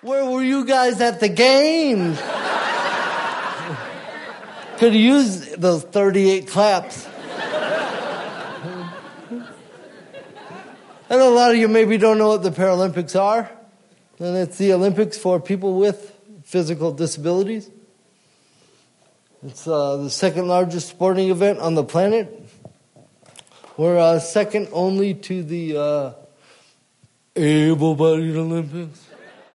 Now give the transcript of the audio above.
Where were you guys at the games? Could have used those 38 claps. And a lot of you maybe don't know what the Paralympics are. And it's the Olympics for people with physical disabilities. It's the second largest sporting event on the planet. We're second only to the able-bodied Olympics.